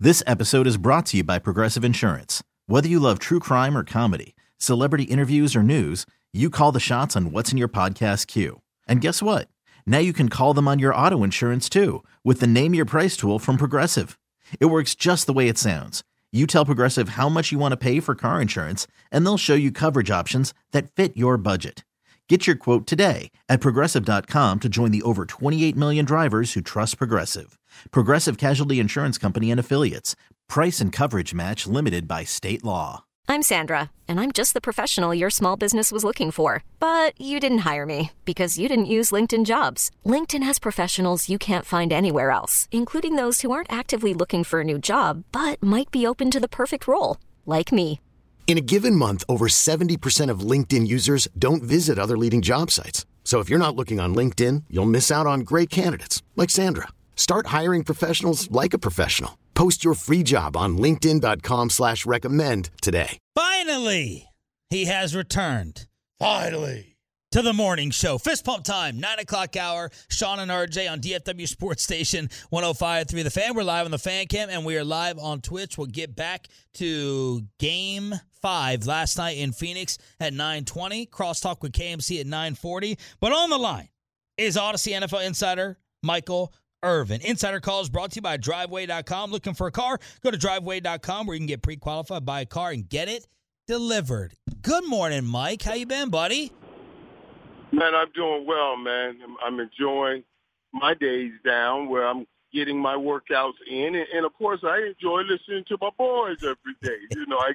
This episode is brought to you by Progressive Insurance. Whether you love true crime or comedy, celebrity interviews or news, you call the shots on what's in your podcast queue. And guess what? Now you can call them on your auto insurance too with the Name Your Price tool from Progressive. It works just the way it sounds. You tell Progressive how much you want to pay for car insurance, and they'll show you coverage options that fit your budget. Get your quote today at Progressive.com to join the over 28 million drivers who trust Progressive. Progressive Casualty Insurance Company and Affiliates. Price and coverage match limited by state law. I'm Sandra, and I'm just the professional your small business was looking for. But you didn't hire me because you didn't use LinkedIn Jobs. LinkedIn has professionals you can't find anywhere else, including those who aren't actively looking for a new job, but might be open to the perfect role, like me. In a given month, over 70% of LinkedIn users don't visit other leading job sites. So if you're not looking on LinkedIn, you'll miss out on great candidates like Sandra. Start hiring professionals like a professional. Post your free job on linkedin.com/recommend today. Finally, he has returned. Finally. To the morning show. Fist pump time, 9 o'clock hour. Sean and RJ on DFW Sports Station 105.3 The Fan. We're live on the Fan Cam, and we are live on Twitch. We'll get back to Game 5 last night in Phoenix at 9:20. Crosstalk with KMC at 9:40. But on the line is Odyssey NFL insider Michael Irvin. Insider calls brought to you by Driveway.com. Looking for a car? Go to Driveway.com where you can get pre-qualified, buy a car, and get it delivered. Good morning, Mike. How you been, buddy? Man, I'm doing well, man. I'm enjoying my days down where I'm getting my workouts in. And of course, I enjoy listening to my boys every day. You know,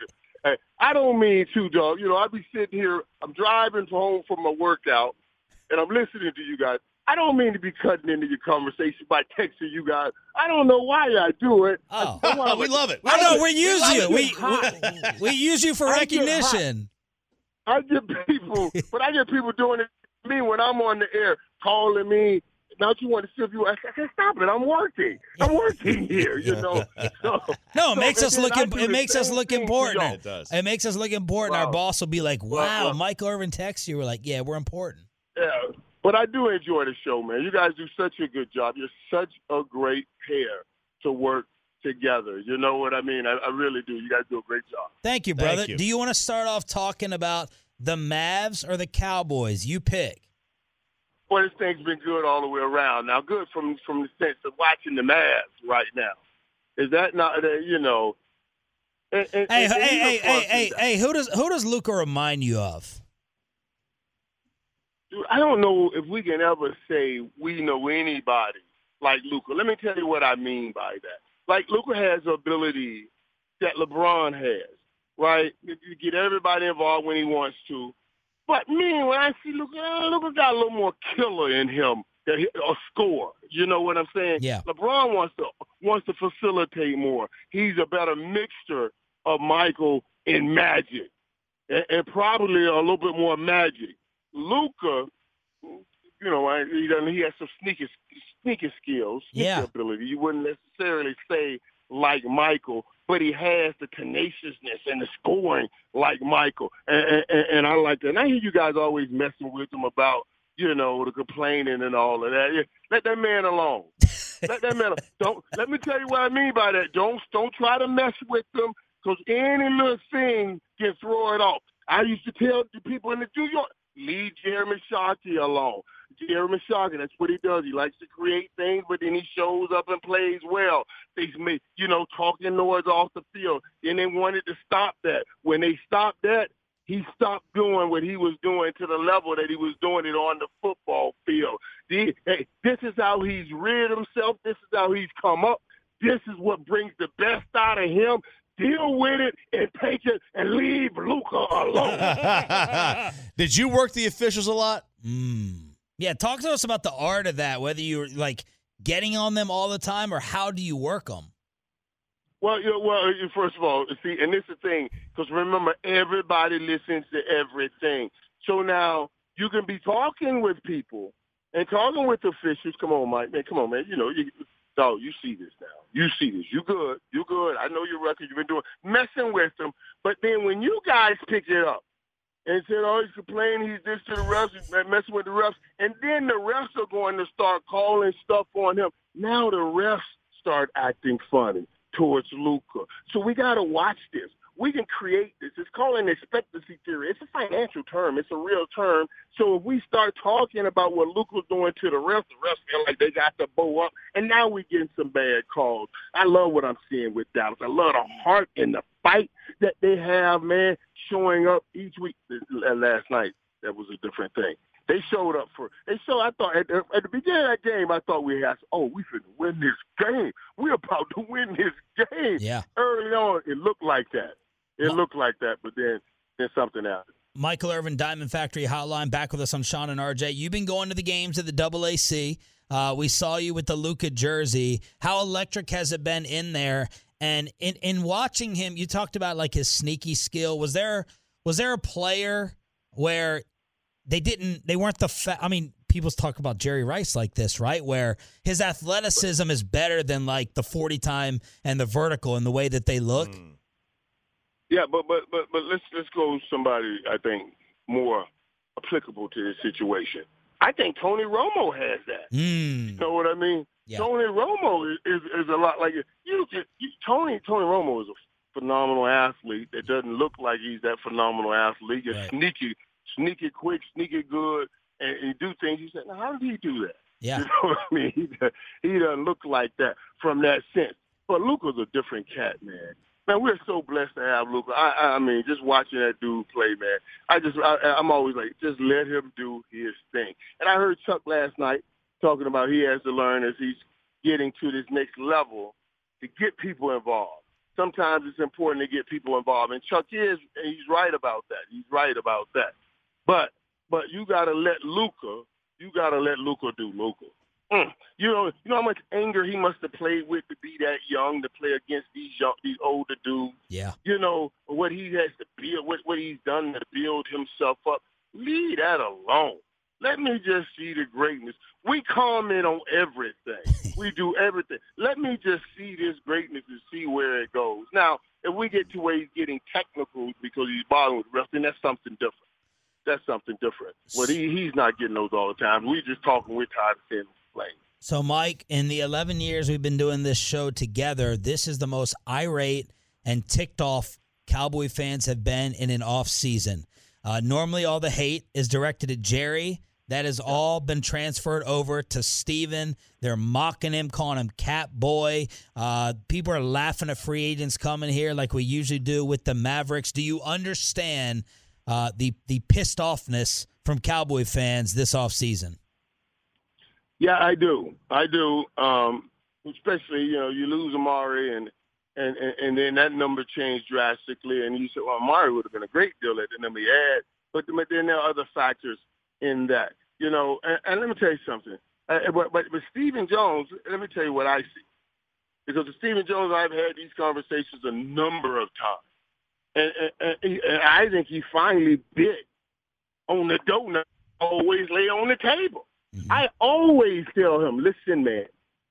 I don't mean to, dog. You know, I be sitting here, I'm driving home from my workout, and I'm listening to you guys. I don't mean to be cutting into your conversation by texting you guys. I don't know why I do it. Oh, we love it. I know, we use you. We use you for recognition. I get people doing it to me when I'm on the air, calling me. Don't you want to see if you? I said, stop it! I'm working here. You know. No, it makes us look. It makes us look important. It does. It makes us look important. Wow. Our boss will be like, "Wow, Michael Irvin texts you." We're like, "Yeah, we're important." Yeah, but I do enjoy the show, man. You guys do such a good job. You're such a great pair to work together. You know what I mean? I really do. You guys do a great job. Thank you, brother. Do you want to start off talking about the Mavs or the Cowboys? You pick. Well, this thing's been good all the way around. Now, good from the sense of watching the Mavs right now. Is that not, you know? Hey, who does Luka remind you of? Dude, I don't know if we can ever say we know anybody like Luka. Let me tell you what I mean by that. Like, Luka has the ability that LeBron has, right? You get everybody involved when he wants to. But me, when I see Luka got a little more killer in him, a score. You know what I'm saying? Yeah. LeBron wants to facilitate more. He's a better mixture of Michael and Magic, and probably a little bit more Magic. Luka, you know, he has some sneaky skills, sneaky ability. You wouldn't necessarily say like Michael, but he has the tenaciousness and the scoring like Michael. And I like that. And I hear you guys always messing with him about, you know, the complaining and all of that. Yeah, let that man alone. Let that man alone. Let me tell you what I mean by that. Don't try to mess with him, because any little thing can throw it off. I used to tell the people in the New York, leave Jeremy Shockey alone. Jeremy Shockey, that's what he does. He likes to create things, but then he shows up and plays well. They make, you know, talking noise off the field. Then they wanted to stop that. When they stopped that, he stopped doing what he was doing to the level that he was doing it on the football field. This is how he's rid himself. This is how he's come up. This is what brings the best out of him. Deal with it and take it and leave Luka alone. Did you work the officials a lot? Yeah, talk to us about the art of that, whether you're, like, getting on them all the time or how do you work them? Well, first of all, see, and this is the thing, because remember, everybody listens to everything. So now you can be talking with people and talking with officials. Come on, Mike, man, come on, man. You know, you see this now. You see this. You good. I know your record. You've been doing messing with them. But then when you guys pick it up and said, oh, he's complaining, he's this to the refs, he's messing with the refs, and then the refs are going to start calling stuff on him. Now the refs start acting funny towards Luka. So we got to watch this. We can create this. It's called an expectancy theory. It's a financial term. It's a real term. So if we start talking about what Luka's doing to the rest feel like they got the bow up, and now we're getting some bad calls. I love what I'm seeing with Dallas. I love the heart and the fight that they have, man, showing up each week. Last night, that was a different thing. They showed up I thought at the beginning of that game, I thought we finna win this game. We're about to win this game. Yeah. Early on, it looked like that. But then something happened. Michael Irvin, Diamond Factory Hotline, back with us on Sean and RJ. You've been going to the games at the AAC. We saw you with the Luka jersey. How electric has it been in there? And in watching him, you talked about like his sneaky skill. Was there a player where they weren't people talk about Jerry Rice like this, right? Where his athleticism is better than like the 40 time and the vertical and the way that they look. Yeah, but let's go with somebody I think more applicable to this situation. I think Tony Romo has that. You know what I mean? Yeah. Tony Romo is a lot like Tony Romo is a phenomenal athlete that doesn't look like he's that phenomenal athlete. He's right. sneaky quick, sneaky good, and he do things. You say, now how did he do that? Yeah. You know what I mean? He doesn't look like that from that sense. But Luka's a different cat, man. Man, we're so blessed to have Luka. I mean, just watching that dude play, man. I'm always like, just let him do his thing. And I heard Chuck last night talking about he has to learn as he's getting to this next level to get people involved. Sometimes it's important to get people involved, and Chuck he's right about that. But you gotta let Luka do Luka. You know how much anger he must have played with to be that young, to play against these older dudes. Yeah. You know what he has to build, what he's done to build himself up. Leave that alone. Let me just see the greatness. We comment on everything. We do everything. Let me just see this greatness and see where it goes. Now, if we get to where he's getting technical because he's bothering with wrestling, that's something different. Well, he's not getting those all the time. We just talking. We're tired of seeing him play. So, Mike, in the 11 years we've been doing this show together, this is the most irate and ticked off Cowboy fans have been in an off season. Normally, all the hate is directed at Jerry. That has all been transferred over to Steven. They're mocking him, calling him Cat Boy. People are laughing at free agents coming here like we usually do with the Mavericks. Do you understand the pissed offness from Cowboy fans this offseason? Yeah, I do. Especially, you lose Amari and then that number changed drastically. And you said, well, Amari would have been a great deal at the number he had. But then there are other factors in that, and let me tell you something. But Stephen Jones, let me tell you what I see. Because with Stephen Jones, I've had these conversations a number of times. And I think he finally bit on the donut, always lay on the table. Mm-hmm. I always tell him, listen, man,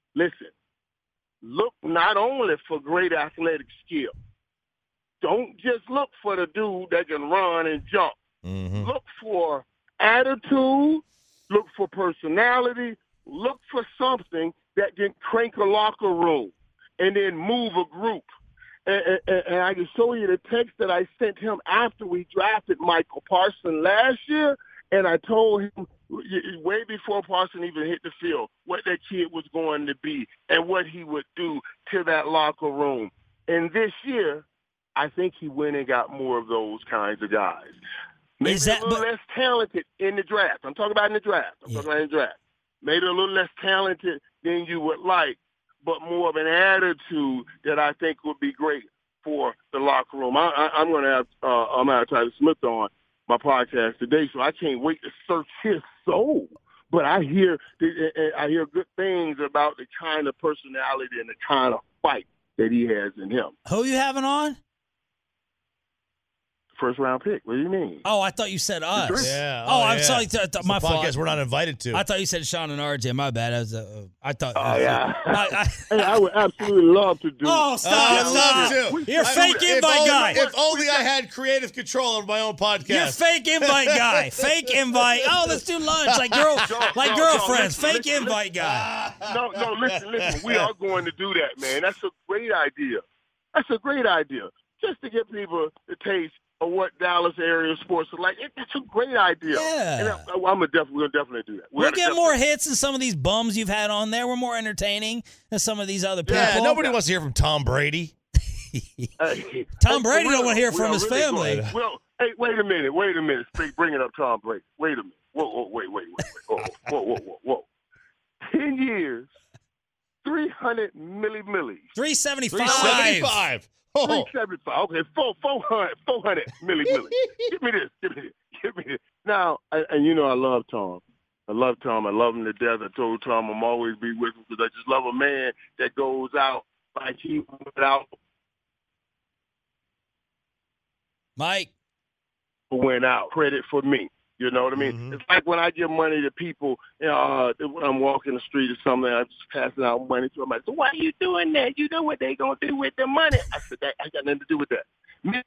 look not only for great athletic skill. Don't just look for the dude that can run and jump. Mm-hmm. Look for attitude, look for personality, look for something that can crank a locker room and then move a group. And I can show you the text that I sent him after we drafted Michael Parsons last year, and I told him way before Parsons even hit the field what that kid was going to be and what he would do to that locker room. And this year, I think he went and got more of those kinds of guys. Maybe a little less talented in the draft. I'm talking about in the draft. Maybe a little less talented than you would like, but more of an attitude that I think would be great for the locker room. I'm going to have Tyler Smith on my podcast today, so I can't wait to search his soul. But I hear good things about the kind of personality and the kind of fight that he has in him. Who you having on? First round pick. What do you mean? Oh, I thought you said us. Yeah. Oh, I'm yeah. sorry. My fault. Podcast we're not invited to. I thought you said Sean and RJ. My bad. I thought. Oh, yeah. I Hey, I would absolutely love to do. Oh, stop. I'd love to. You're a fake invite guy. If only I had creative control over my own podcast. You're a fake invite guy. Fake invite. Oh, let's do lunch like girlfriends. Listen, fake invite guy. No, listen. We are going to do that, man. That's a great idea. That's a great idea. Just to get people to taste of what Dallas area sports are like. It's a great idea. Yeah. And we'll definitely do that. We'll get more hits than some of these bums you've had on there. We're more entertaining than some of these other people. Yeah, nobody wants to hear from Tom Brady. Tom Brady don't want to hear from his family. Well, hey, wait a minute. Bringing up Tom Brady. Wait a minute. Whoa. 10 years, 300 milli. 375. Oh. 375. Okay, 400 milli. Give me this. Now, I love Tom. I love him to death. I told Tom I'm always be with him because I just love a man that goes out like he went out. Mike. Went out. Credit for me. You know what I mean? Mm-hmm. It's like when I give money to people, when I'm walking the street or something, I'm just passing out money to them. I say, why are you doing that? You know what they going to do with the money? I said, that I got nothing to do with that. Me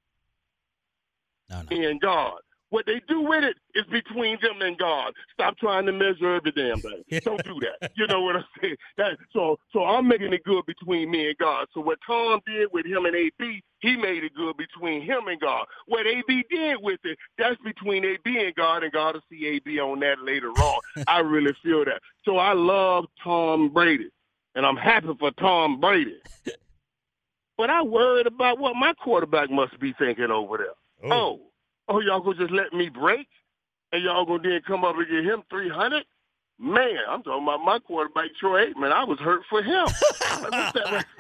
and God. What they do with it is between them and God. Stop trying to measure every damn thing. Don't do that. You know what I'm saying? So I'm making it good between me and God. So what Tom did with him and AB, he made it good between him and God. What AB did with it, that's between AB and God will see AB on that later on. I really feel that. So I love Tom Brady, and I'm happy for Tom Brady. But I worried about what my quarterback must be thinking over there. Oh, y'all gonna just let me break? And y'all gonna then come up and get him 300? Man, I'm talking about my quarterback, Troy Aikman. I was hurt for him. What's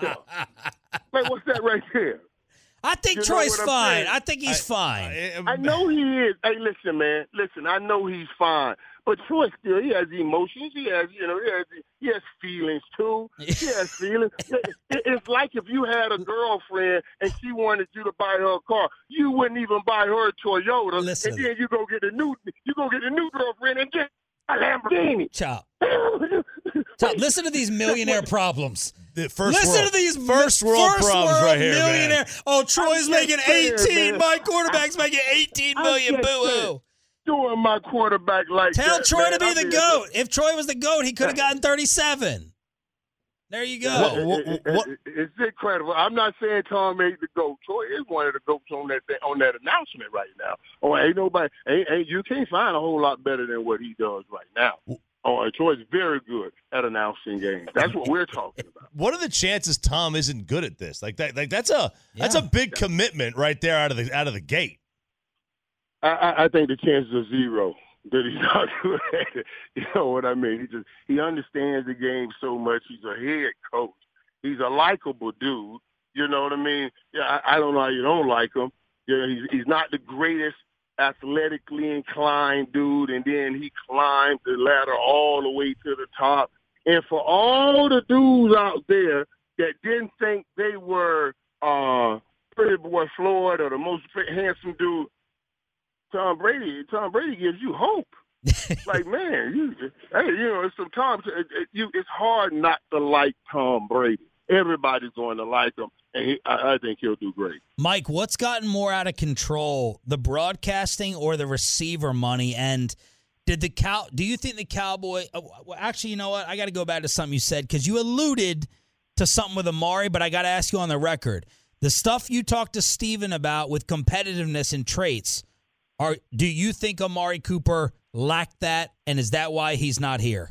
that right there? I think Troy's fine. I think he's fine. I know he is. Hey, listen, man. I know he's fine. But Troy still, he has emotions. He has feelings, too. He has feelings. It's like if you had a girlfriend and she wanted you to buy her a car, you wouldn't even buy her a Toyota. Listen. And then you go get a new girlfriend and get a Lamborghini. Chop, listen to these millionaire problems. Listen to these first world problems right here, millionaire. man. Oh, Troy's making 18. My quarterback's making 18 million. Boo-hoo. Doing my quarterback like Tell that. Troy man. to be the GOAT. If Troy was the GOAT, he could have gotten 37. There you go. It's incredible. I'm not saying Tom made the GOAT. Troy is one of the GOATs on that announcement right now. Oh, ain't nobody. You can't find a whole lot better than what he does right now. Oh, and Troy's very good at announcing games. That's what we're talking about. What are the chances Tom isn't good at this? That's a big commitment right there out of the gate. I think the chances are zero that he's not good at it. You know what I mean? He understands the game so much. He's a head coach. He's a likable dude. You know what I mean? Yeah, I don't know how you don't like him. You know, he's not the greatest athletically inclined dude, and then he climbed the ladder all the way to the top. And for all the dudes out there that didn't think they were Pretty Boy Floyd or the most handsome dude, Tom Brady gives you hope. Like, man, sometimes it's hard not to like Tom Brady. Everybody's going to like him, and I think he'll do great. Mike, what's gotten more out of control, the broadcasting or the receiver money? And do you think the Cowboy? Well, actually, you know what? I got to go back to something you said because you alluded to something with Amari, but I got to ask you on the record. The stuff you talked to Steven about with competitiveness and traits. Do you think Amari Cooper lacked that, and is that why he's not here?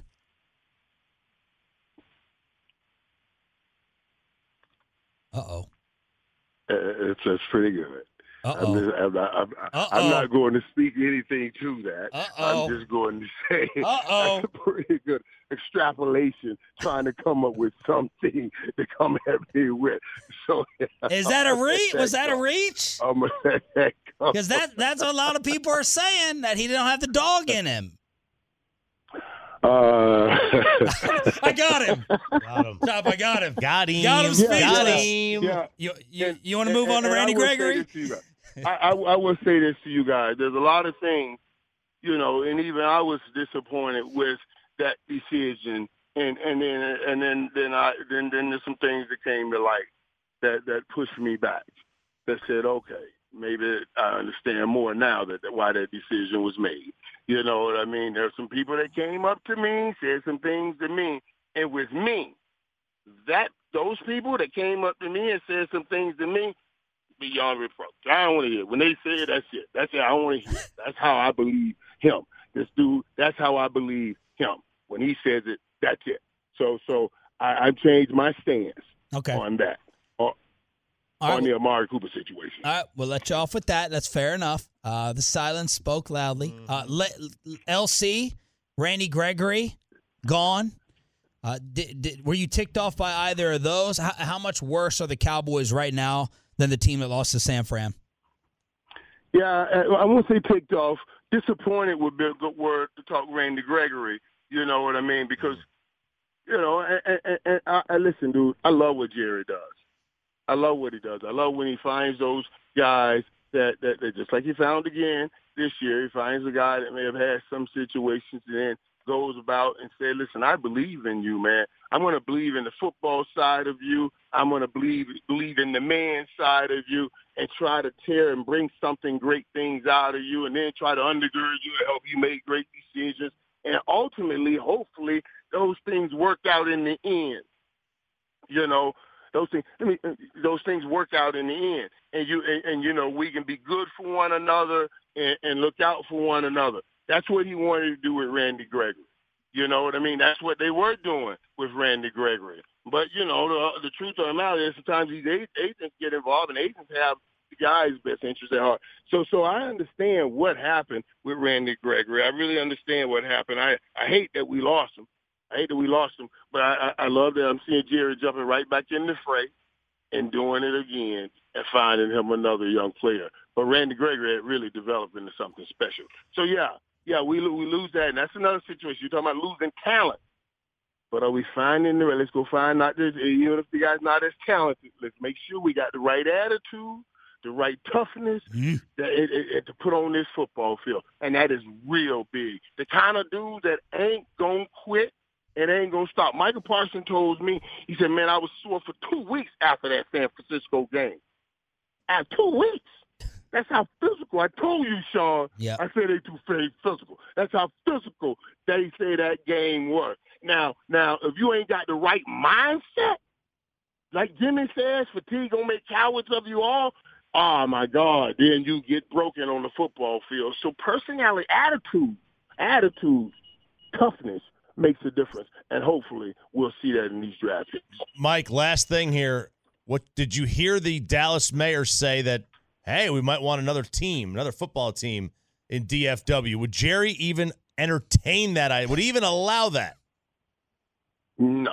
Uh-oh. It's pretty good. I'm not going to speak anything to that. I'm just going to say that's a pretty good extrapolation trying to come up with something to come at me with. So is that a reach? Was that a reach? I'm going to let that come. Because that's what a lot of people are saying, that he didn't have the dog in him. I got him. Stop, I got him. Got him. Got him. Got him. Yeah. You want to move on to Randy Gregory? I will say this to you guys. There's a lot of things, and even I was disappointed with that decision. And then there's some things that came to light that pushed me back. That said, okay, maybe I understand more now that why that decision was made. You know what I mean? There's some people that came up to me, said some things to me, and with me, those people that came up to me and said some things to me, beyond reproach. I don't want to hear it. When they say it, that's it. That's it. I don't want to hear it. That's how I believe him. This dude, that's how I believe him. When he says it, that's it. So I changed my stance on that, on the Amari Cooper situation. All right, we'll let you off with that. That's fair enough. The silence spoke loudly. LC, Randy Gregory, gone. Were you ticked off by either of those? How much worse are the Cowboys right now than the team that lost to San Fran? Yeah, I won't say ticked off. Disappointed would be a good word to talk Randy Gregory. You know what I mean? Because, listen, dude, I love what Jerry does. I love what he does. I love when he finds those guys that just like he found again this year, he finds a guy that may have had some situations and then goes about and say, listen, I believe in you, man. I'm going to believe in the football side of you. I'm going to believe in the man side of you and try to tear and bring something great things out of you and then try to undergird you and help you make great decisions. And ultimately, hopefully, those things work out in the end. Those things work out in the end. And we can be good for one another and look out for one another. That's what he wanted to do with Randy Gregory. You know what I mean? That's what they were doing with Randy Gregory. But, the truth of the matter is sometimes these agents get involved and agents have the guy's best interest at heart. So I understand what happened with Randy Gregory. I really understand what happened. I hate that we lost him. But I love that I'm seeing Jerry jumping right back in the fray and doing it again and finding him another young player. But Randy Gregory had really developed into something special. So, we lose that, and that's another situation. You're talking about losing talent. But are we finding let's go find not this, even if the guy's not as talented, let's make sure we got the right attitude, the right toughness to put on this football field. And that is real big. The kind of dudes that ain't going to quit and ain't going to stop. Michael Parsons told me, he said, man, I was sore for 2 weeks after that San Francisco game. After 2 weeks. That's how physical. I told you, Sean. Yeah. I said they too physical. That's how physical they say that game was. Now, if you ain't got the right mindset, like Jimmy says, fatigue gonna make cowards of you all. Oh my God! Then you get broken on the football field. So personality, attitude, toughness makes a difference, and hopefully we'll see that in these draft picks. Mike, last thing here. What did you hear the Dallas mayor say that? Hey, we might want another football team in DFW. Would Jerry even entertain that? Would he even allow that? No.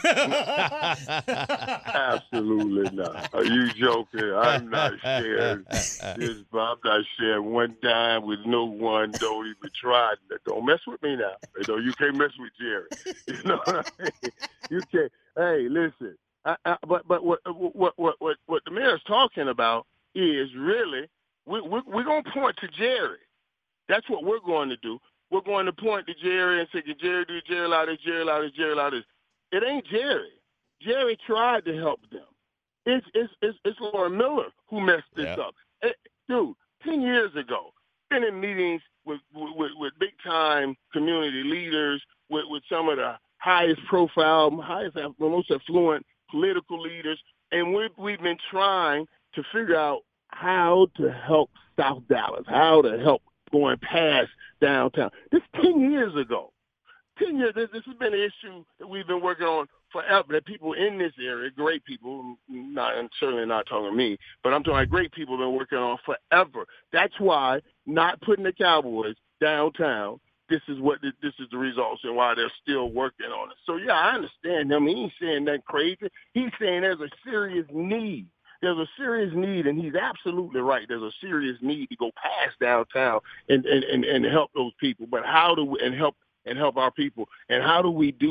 Absolutely not. Are you joking? I'm not sharing I'm not sharing one dime with no one. Don't even try. Don't mess with me now. You can't mess with Jerry. You know what I mean? You can't. Hey, listen. But what the mayor's talking about is really we're going to point to Jerry. That's what we're going to do. We're going to point to Jerry and say, Jerry, do Jerry allow this, Jerry allow this, Jerry allow this. It ain't Jerry. Jerry tried to help them. It's Lauren Miller who messed this up. Dude, 10 years ago, been in meetings with big-time community leaders, with some of the highest profile, most affluent political leaders, and we've been trying to figure out how to help South Dallas, how to help going past downtown. This 10 years ago. 10 years, this has been an issue that we've been working on forever, that people in this area, great people, certainly not talking to me, but I'm talking about great people have been working on forever. That's why not putting the Cowboys downtown, this is the results and why they're still working on it. So, I understand him. He ain't saying that crazy. He's saying there's a serious need. There's a serious need, and he's absolutely right. There's a serious need to go past downtown and help those people. But how do we help our people? And how do we do that?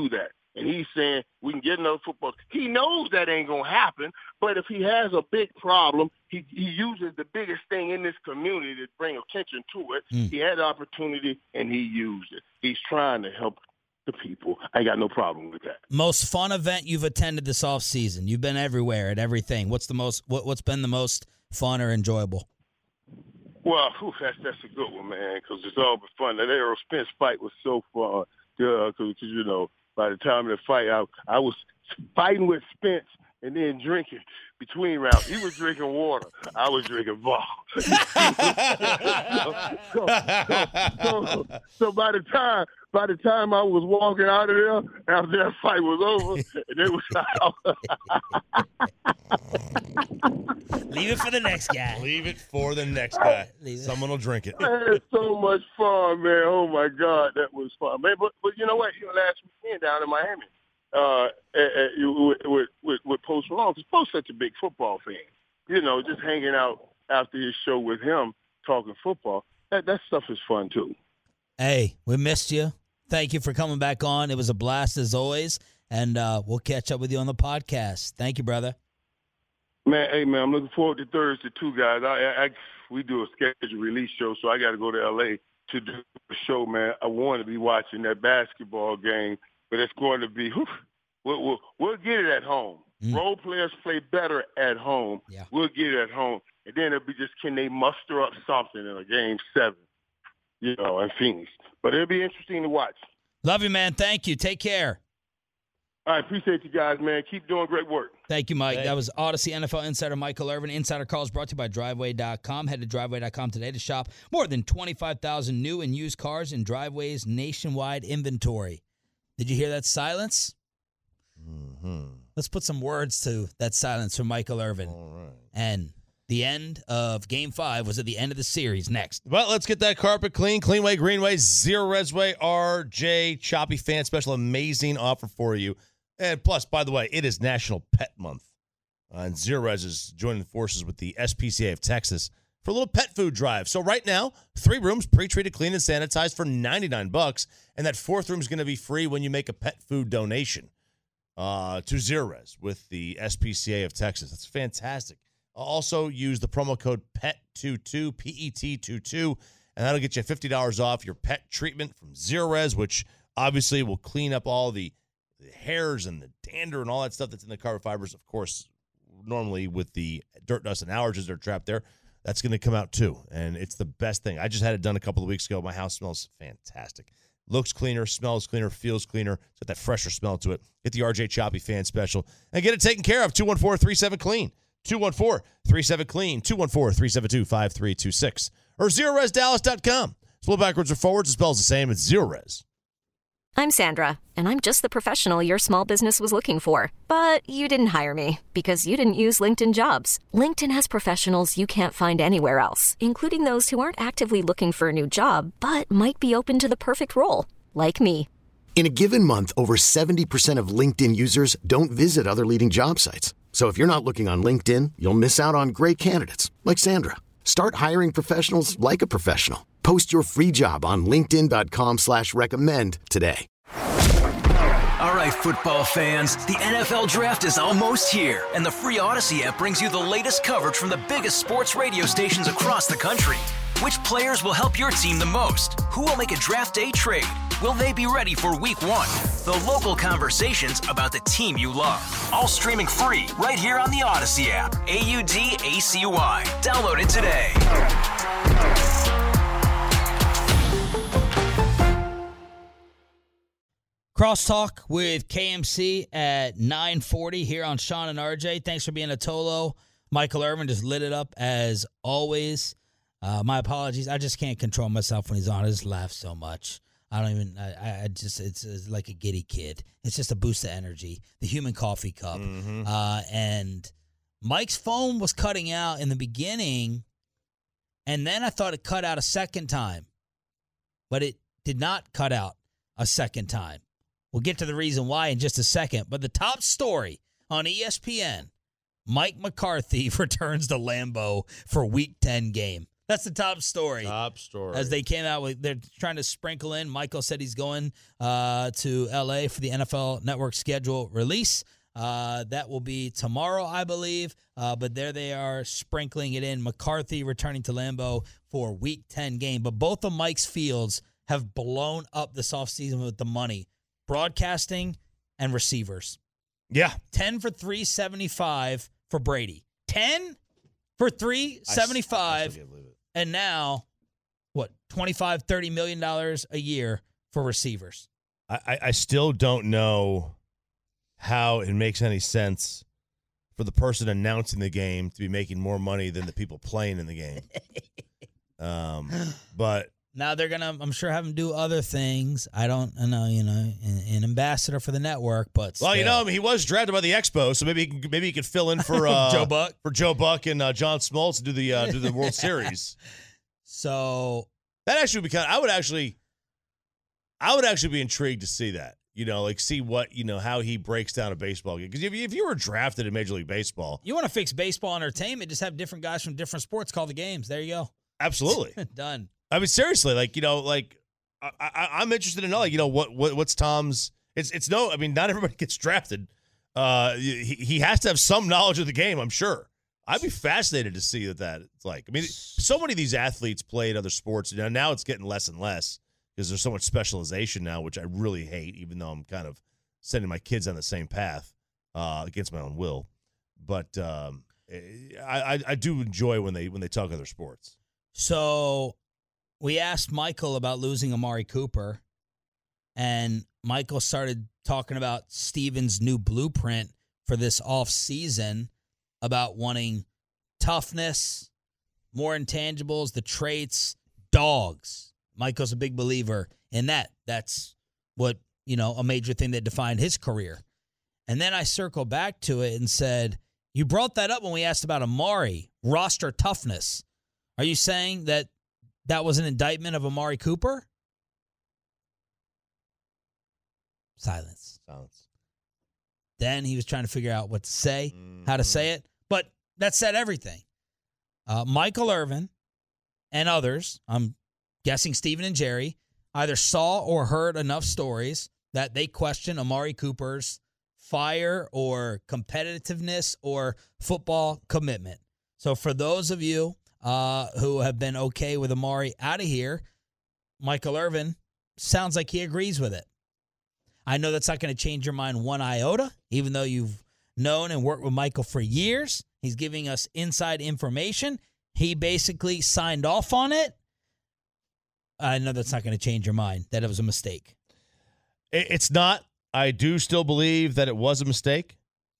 and he's saying we can get another football. He knows that ain't going to happen, but if he has a big problem, he uses the biggest thing in this community to bring attention to it. He had the opportunity, and he used it. He's trying to help the people. I got no problem with that. Most fun event you've attended this offseason? You've been everywhere at everything. What's been the most fun or enjoyable? Well, that's a good one, man, because it's all fun. That Errol Spence fight was so fun. Because, you know, by the time of the fight, I was fighting with Spence and then drinking between rounds. He was drinking water. I was drinking vodka. So by the time I was walking out of there, after that fight was over, and it was Leave it for the next guy. Leave it for the next guy. Someone will drink it. I had so much fun, man. Oh my God, that was fun, man. But you know what? Last weekend down in Miami, with Post Malone, because Post's such a big football fan. You know, just hanging out after his show with him, talking football. That stuff is fun too. Hey, we missed you. Thank you for coming back on. It was a blast as always, and we'll catch up with you on the podcast. Thank you, brother. Man, hey, man, I'm looking forward to Thursday, too, guys. We do a scheduled release show, so I got to go to L.A. to do the show, man. I want to be watching that basketball game, but it's going to be we'll get it at home. Role players play better at home. Yeah. We'll get it at home. And then it'll be just, can they muster up something in a Game 7, you know, in Phoenix. But it'll be interesting to watch. Love you, man. Thank you. Take care. I appreciate you guys, man. Keep doing great work. Thank you, Mike. That was Odyssey NFL insider Michael Irvin. Insider Calls brought to you by Driveway.com. Head to Driveway.com today to shop more than 25,000 new and used cars in Driveway's nationwide inventory. Did you hear that silence? Mm-hmm. Let's put some words to that silence from Michael Irvin. All right. And the end of Game 5 was at the end of the series. Next. Well, let's get that carpet clean. Cleanway, Greenway, Zero Resway, RJ, Choppy Fan Special. Amazing offer for you. And plus, by the way, it is National Pet Month. And Zero Res is joining forces with the SPCA of Texas for a little pet food drive. So right now, 3 rooms, pre-treated, clean, and sanitized for $99. And that 4th room is going to be free when you make a pet food donation to Zero Res with the SPCA of Texas. That's fantastic. Also, use the promo code PET22, PET22, and that'll get you $50 off your pet treatment from Zero Res, which obviously will clean up all the hairs and the dander and all that stuff that's in the carbon fibers. Of course, normally with the dirt, dust, and allergens that are trapped there, that's going to come out too, and it's the best thing. I just had it done a couple of weeks ago. My house smells fantastic. Looks cleaner, smells cleaner, feels cleaner. It's got that fresher smell to it. Get the RJ Choppy Fan Special and get it taken care of. 214-37-CLEAN. 214-37-CLEAN. 214-372-5326. Or ZeroResDallas.com. Spell backwards or forwards. It spells the same. It's Zero Res. I'm Sandra, and I'm just the professional your small business was looking for. But you didn't hire me because you didn't use LinkedIn Jobs. LinkedIn has professionals you can't find anywhere else, including those who aren't actively looking for a new job, but might be open to the perfect role, like me. In a given month, over 70% of LinkedIn users don't visit other leading job sites. So if you're not looking on LinkedIn, you'll miss out on great candidates like Sandra. Start hiring professionals like a professional. Post your free job on linkedin.com/recommend today. All right, football fans, the NFL Draft is almost here, and the free Odyssey app brings you the latest coverage from the biggest sports radio stations across the country. Which players will help your team the most? Who will make a draft day trade? Will they be ready for week 1? The local conversations about the team you love. All streaming free right here on the Odyssey app. AUDACY. Download it today. Crosstalk with KMC at 9:40 here on Sean and RJ. Thanks for being a Tolo. Michael Irvin just lit it up as always. My apologies. I just can't control myself when he's on. I just laugh so much. It's like a giddy kid. It's just a boost of energy. The human coffee cup. Mm-hmm. And Mike's phone was cutting out in the beginning, and then I thought it cut out a second time. But it did not cut out a second time. We'll get to the reason why in just a second. But the top story on ESPN, Mike McCarthy returns to Lambeau for Week 10 game. That's the top story. Top story. As they came out with, they're trying to sprinkle in. Michael said he's going to L.A. for the NFL Network schedule release. That will be tomorrow, I believe. But there they are sprinkling it in. McCarthy returning to Lambeau for Week 10 game. But both of Mike's fields have blown up this offseason with the money. Broadcasting and receivers. Yeah. 10 for $375 for Brady. 10 for $375. I still can't believe it. And now, what, $25, $30 million a year for receivers. I still don't know how it makes any sense for the person announcing the game to be making more money than the people playing in the game. But now they're going to, I'm sure, have him do other things. I don't know, an ambassador for the network, but still. Well, he was drafted by the Expos, so maybe he could fill in for Joe Buck. For Joe Buck and John Smoltz to do the World Series. So that actually would be I would actually be intrigued to see that. See what, how he breaks down a baseball game. Because if you were drafted in Major League Baseball. You want to fix baseball entertainment, just have different guys from different sports call the games. There you go. Absolutely. Done. I mean, seriously, I'm interested to know, what's Tom's. Not everybody gets drafted. He has to have some knowledge of the game, I'm sure. I'd be fascinated to see that it's like. I mean, so many of these athletes play in other sports. Now it's getting less and less because there's so much specialization now, which I really hate, even though I'm kind of sending my kids on the same path against my own will. But I do enjoy when they talk other sports. So we asked Michael about losing Amari Cooper, and Michael started talking about Steven's new blueprint for this offseason about wanting toughness, more intangibles, the traits, dogs. Michael's a big believer in that. That's what, a major thing that defined his career. And then I circled back to it and said, you brought that up when we asked about Amari, roster toughness. Are you saying that was an indictment of Amari Cooper? Silence. Then he was trying to figure out what to say, how to say it. But that said everything. Michael Irvin and others, I'm guessing Stephen and Jerry, either saw or heard enough stories that they question Amari Cooper's fire or competitiveness or football commitment. So for those of you who have been okay with Amari out of here, Michael Irvin sounds like he agrees with it. I know that's not going to change your mind one iota, even though you've known and worked with Michael for years. He's giving us inside information. He basically signed off on it. I know that's not going to change your mind, that it was a mistake. It's not. I do still believe that it was a mistake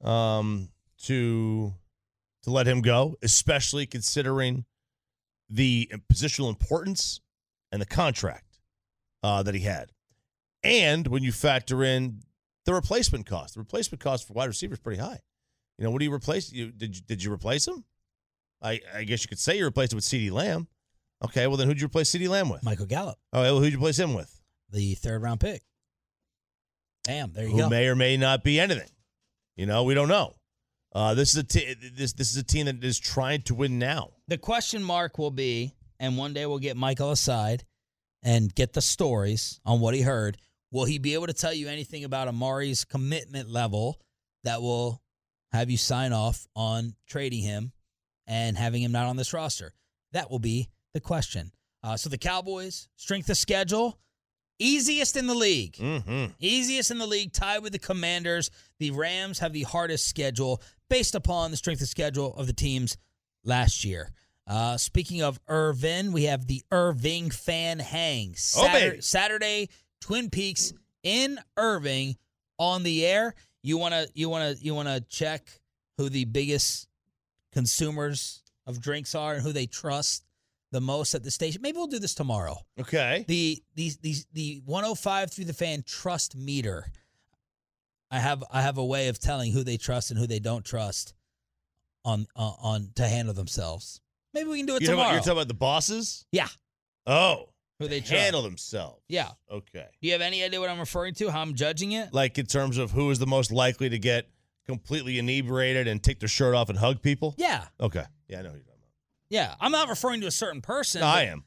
to let him go, especially considering the positional importance and the contract that he had. And when you factor in the replacement cost for wide receiver is pretty high. What do you replace? Did you replace him? I guess you could say you replaced him with CeeDee Lamb. Okay, well then who'd you replace CeeDee Lamb with? Michael Gallup. Oh, well, who'd you replace him with? The third-round pick. Damn, there you go. Who may or may not be anything. We don't know. This is a team that is trying to win now. The question mark will be, and one day we'll get Michael aside and get the stories on what he heard. Will he be able to tell you anything about Amari's commitment level that will have you sign off on trading him and having him not on this roster? That will be the question. So the Cowboys, strength of schedule, easiest in the league. Mm-hmm. Easiest in the league, tied with the Commanders. The Rams have the hardest schedule based upon the strength of schedule of the teams last year. Speaking of Irvin, we have the Irving Fan Hang. Saturday, Twin Peaks in Irving on the air. You wanna check who the biggest consumers of drinks are and who they trust the most at the station. Maybe we'll do this tomorrow. Okay. The 105 through the Fan trust meter. I have a way of telling who they trust and who they don't trust on to handle themselves. Maybe we can do it tomorrow. You're talking about the bosses? Yeah. Oh. Who they trust. Handle themselves. Yeah. Okay. Do you have any idea what I'm referring to? How I'm judging it? Like in terms of who is the most likely to get completely inebriated and take their shirt off and hug people? Yeah. Okay. Yeah, I know who you're talking Yeah, I'm not referring to a certain person. No, I am.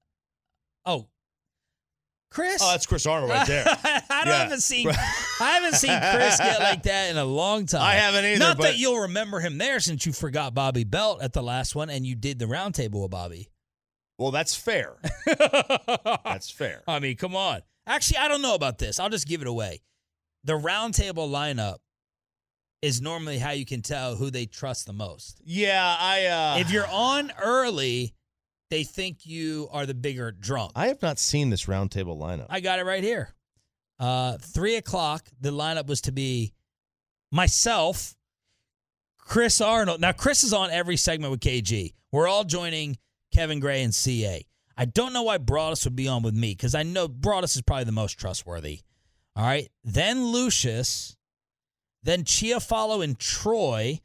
Oh, Chris? Oh, that's Chris Arnold right there. I haven't seen Chris get like that in a long time. I haven't either. Not that you'll remember him there since you forgot Bobby Belt at the last one and you did the roundtable with Bobby. Well, that's fair. That's fair. I mean, come on. Actually, I don't know about this. I'll just give it away. The roundtable lineup is normally how you can tell who they trust the most. Yeah, if you're on early, they think you are the bigger drunk. I have not seen this roundtable lineup. I got it right here. 3 o'clock, the lineup was to be myself, Chris Arnold. Now, Chris is on every segment with KG. We're all joining Kevin Gray and CA. I don't know why Broadus would be on with me because I know Broadus is probably the most trustworthy. All right. Then Lucius. Then Chiafalo and Troy.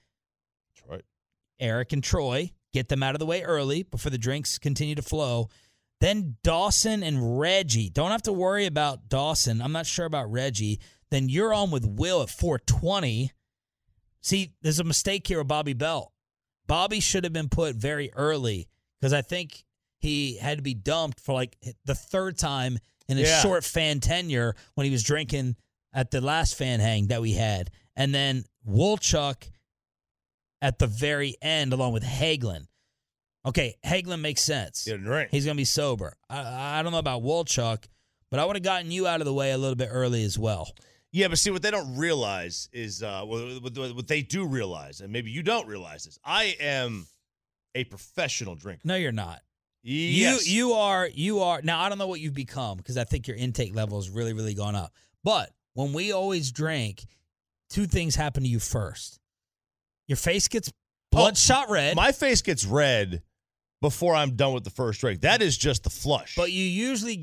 Eric and Troy. Get them out of the way early before the drinks continue to flow. Then Dawson and Reggie. Don't have to worry about Dawson. I'm not sure about Reggie. Then you're on with Will at 4:20. See, there's a mistake here with Bobby Belt. Bobby should have been put very early because I think he had to be dumped for like the third time in his short fan tenure when he was drinking at the last fan hang that we had. And then Wolchuk at the very end along with Hagelin. Okay, Hagelin makes sense. He didn't drink. He's going to be sober. I don't know about Wolchuk, but I would have gotten you out of the way a little bit early as well. Yeah, but see, what they don't realize is what they do realize, and maybe you don't realize this. I am a professional drinker. No, you're not. Yes. You are. Now, I don't know what you've become because I think your intake level has really, really gone up. But when we always drink, two things happen to you first. Your face gets bloodshot red. My face gets red before I'm done with the first drink. That is just the flush. But you usually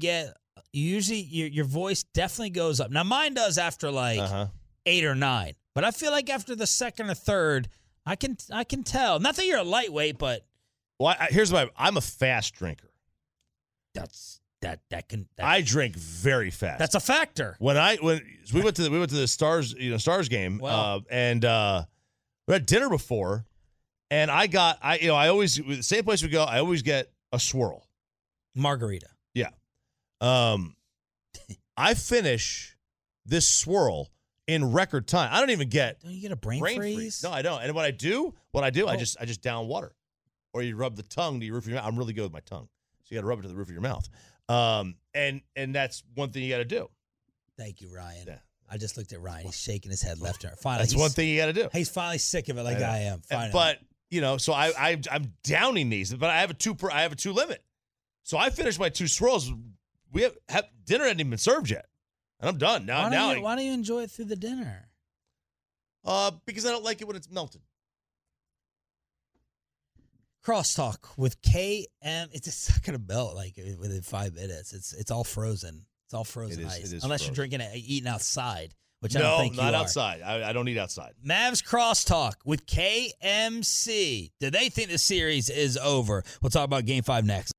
your voice definitely goes up. Now mine does after like 8 or 9. But I feel like after the second or third, I can tell. Not that you're a lightweight, but here's what I'm a fast drinker. I drink very fast. That's a factor. When we went to the Stars game, and we had dinner before, and I always, the same place we go, I always get a swirl. Margarita. Yeah. I finish this swirl in record time. I don't even get. Don't you get a brain freeze? No, I don't. And what I do, I just down water, or you rub the tongue to your roof of your mouth. I'm really good with my tongue, so you got to rub it to the roof of your mouth. And that's one thing you got to do. Thank you, Ryan. Yeah. I just looked at Ryan. He's shaking his head left and right. Finally, that's one thing you got to do. He's finally sick of it, like I am. Finally. But so I'm downing these, but I have a 2 limit. So I finished my 2 swirls. We have dinner hadn't even been served yet, and I'm done now. Why don't you enjoy it through the dinner? Because I don't like it when it's melted. Crosstalk with KM. It's just not gonna melt like within 5 minutes. It's all frozen. It's all frozen ice. It is unless frozen. you're drinking it, eating outside, which I don't think you are. No, not outside. I don't eat outside. Mavs Crosstalk with KMC. Do they think the series is over? We'll talk about Game 5 next.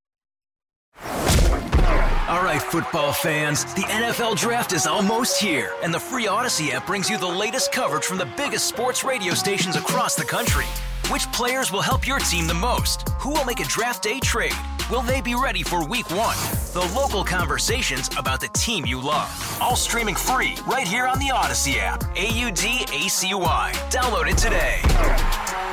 All right, football fans, the NFL Draft is almost here, and the free Odyssey app brings you the latest coverage from the biggest sports radio stations across the country. Which players will help your team the most? Who will make a draft day trade? Will they be ready for Week 1? The local conversations about the team you love. All streaming free right here on the Odyssey app. AUDACY. Download it today.